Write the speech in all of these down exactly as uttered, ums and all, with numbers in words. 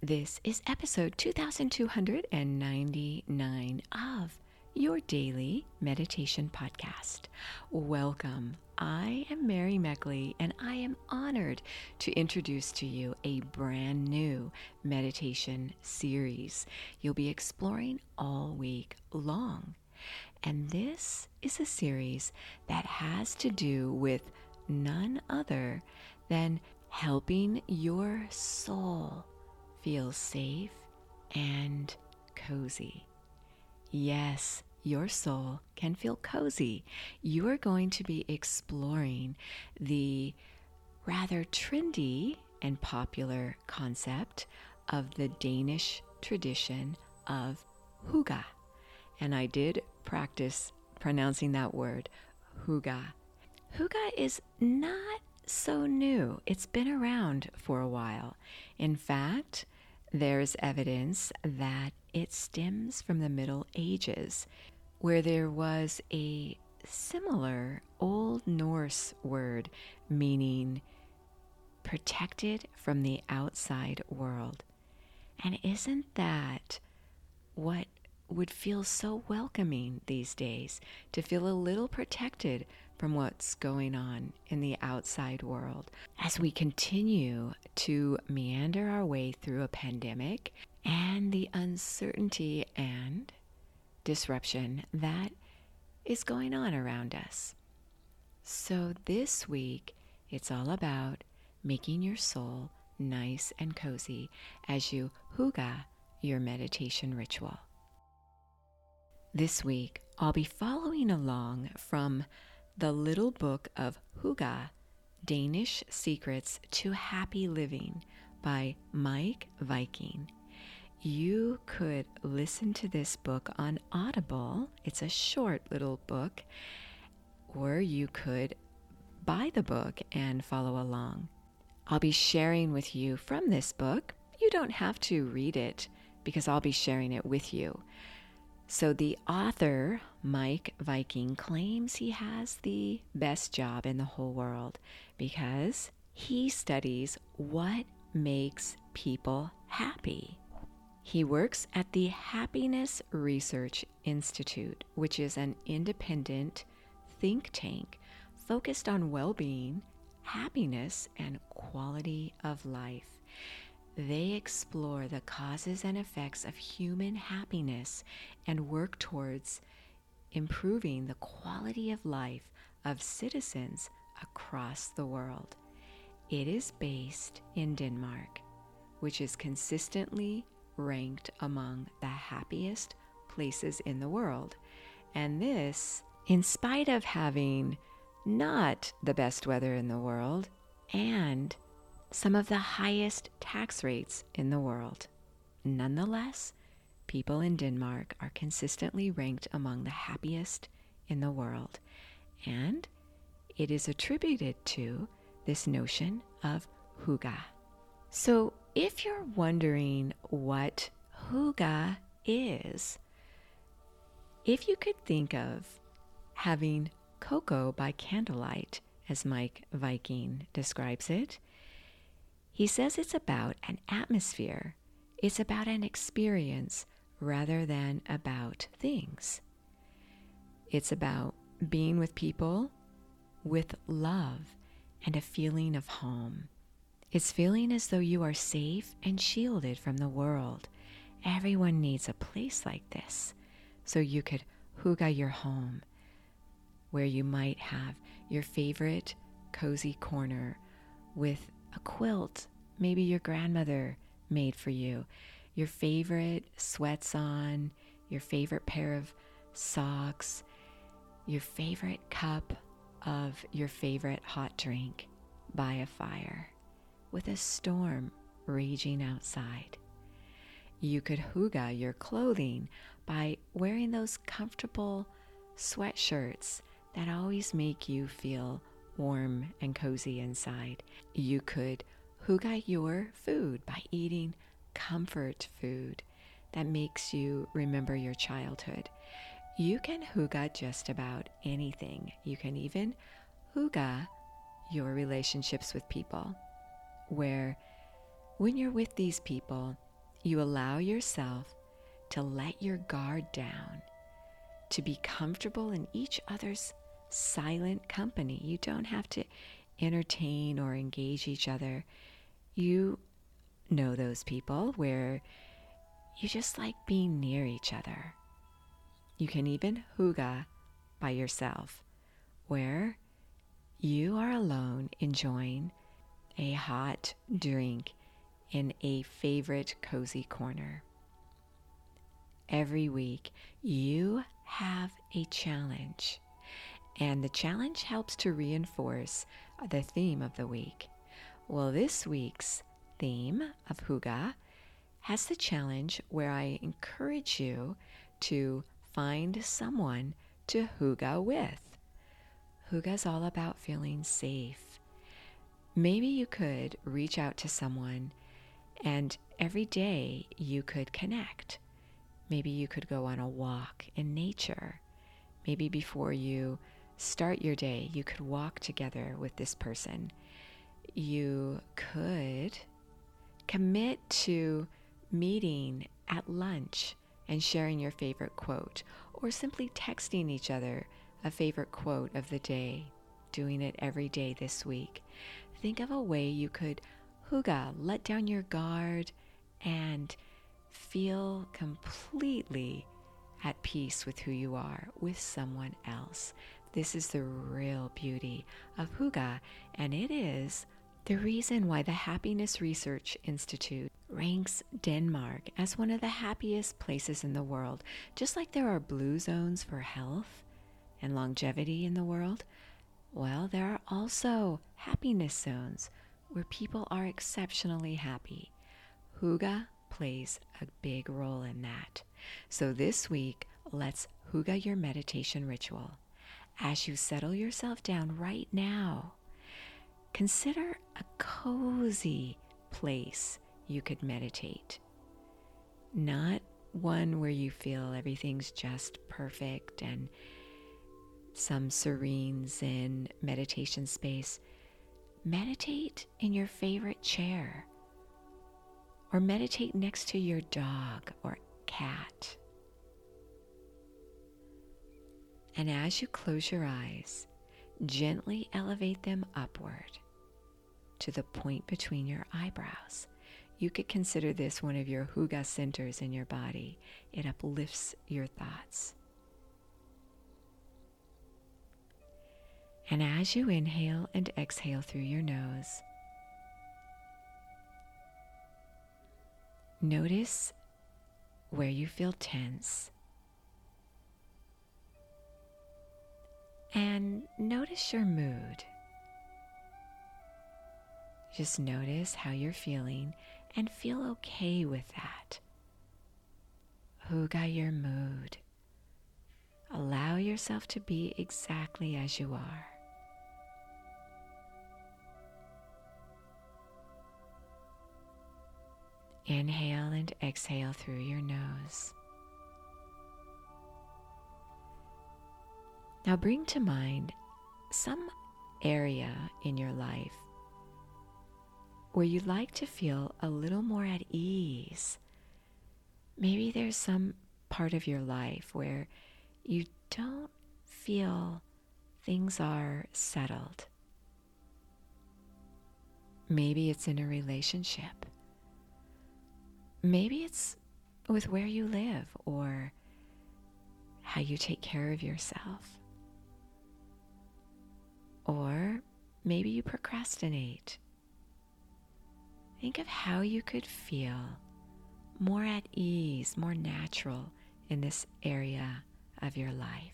This is episode two thousand two hundred ninety-nine of your daily meditation podcast. Welcome. I am Mary Meckley, and I am honored to introduce to you a brand new meditation series you'll be exploring all week long. And this is a series that has to do with none other than helping your soul feel safe and cozy. Yes, your soul can feel cozy. You are going to be exploring the rather trendy and popular concept of the Danish tradition of hygge. And I did practice pronouncing that word, hygge. Hygge is not so new. It's been around for a while. In fact, there's evidence that it stems from the Middle Ages, where there was a similar Old Norse word meaning protected from the outside world. And isn't that what would feel so welcoming these days, to feel a little protected from what's going on in the outside world as we continue to meander our way through a pandemic and the uncertainty and disruption that is going on around us. So this week, it's all about making your soul nice and cozy as you hygge your meditation ritual. This week, I'll be following along from The Little Book of Hygge, Danish Secrets to Happy Living by Mike Viking. You could listen to this book on Audible. It's a short little book, or you could buy the book and follow along. I'll be sharing with you from this book. You don't have to read it because I'll be sharing it with you. So the author, Mike Viking, claims he has the best job in the whole world because he studies what makes people happy. He works at the Happiness Research Institute, which is an independent think tank focused on well-being, happiness, and quality of life. They explore the causes and effects of human happiness and work towards improving the quality of life of citizens across the world. It is based in Denmark, which is consistently ranked among the happiest places in the world. And this, in spite of having not the best weather in the world and some of the highest tax rates in the world. Nonetheless, people in Denmark are consistently ranked among the happiest in the world, and it is attributed to this notion of hygge. So if you're wondering what hygge is, if you could think of having cocoa by candlelight, as Mike Viking describes it, he says it's about an atmosphere. It's about an experience rather than about things. It's about being with people with love and a feeling of home. It's feeling as though you are safe and shielded from the world. Everyone needs a place like this. So you could hygge your home, where you might have your favorite cozy corner with a quilt, maybe your grandmother made for you, your favorite sweats on, your favorite pair of socks, your favorite cup of your favorite hot drink by a fire with a storm raging outside. You could hygge your clothing by wearing those comfortable sweatshirts that always make you feel warm and cozy inside. You could hygge your food by eating comfort food that makes you remember your childhood. You can hygge just about anything. You can even hygge your relationships with people, where when you're with these people, you allow yourself to let your guard down, to be comfortable in each other's silent company. You don't have to entertain or engage each other. You know those people where you just like being near each other. You can even hygge by yourself, where you are alone enjoying a hot drink in a favorite cozy corner. Every week, you have a challenge, and the challenge helps to reinforce the theme of the week. Well, this week's theme of hygge has the challenge where I encourage you to find someone to hygge with. Hygge is all about feeling safe. Maybe you could reach out to someone and every day you could connect. Maybe you could go on a walk in nature. Maybe before you start your day, you could walk together with this person. You could commit to meeting at lunch and sharing your favorite quote, or simply texting each other a favorite quote of the day, doing it every day this week. Think of a way you could hygge, let down your guard, and feel completely at peace with who you are, with someone else. This is the real beauty of hygge, and it is the reason why the Happiness Research Institute ranks Denmark as one of the happiest places in the world. Just like there are blue zones for health and longevity in the world, well, there are also happiness zones where people are exceptionally happy. Hygge plays a big role in that. So this week, let's hygge your meditation ritual. As you settle yourself down right now, consider a cozy place you could meditate. Not one where you feel everything's just perfect and some serene Zen meditation space. Meditate in your favorite chair, or meditate next to your dog or cat. And as you close your eyes, gently elevate them upward to the point between your eyebrows. You could consider this one of your hygge centers in your body. It uplifts your thoughts. And as you inhale and exhale through your nose, notice where you feel tense. And notice your mood. Just notice how you're feeling and feel okay with that. Hygge your mood. Allow yourself to be exactly as you are. Inhale and exhale through your nose. Now bring to mind some area in your life where you'd like to feel a little more at ease. Maybe there's some part of your life where you don't feel things are settled. Maybe it's in a relationship. Maybe it's with where you live or how you take care of yourself. Or maybe you procrastinate. Think of how you could feel more at ease, more natural in this area of your life.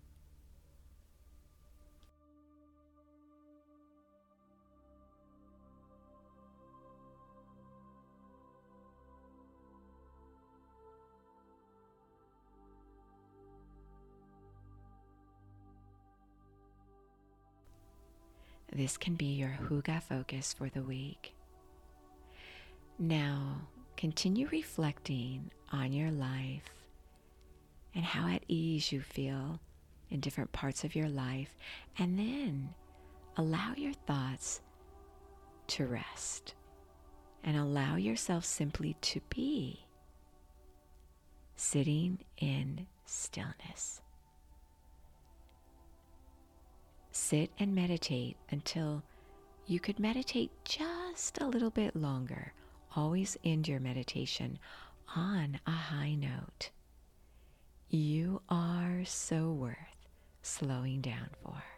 This can be your hygge focus for the week. Now, continue reflecting on your life and how at ease you feel in different parts of your life, and then allow your thoughts to rest and allow yourself simply to be. sitting in stillness. Sit and meditate until you could meditate just a little bit longer. Always end your meditation on a high note. You are so worth slowing down for.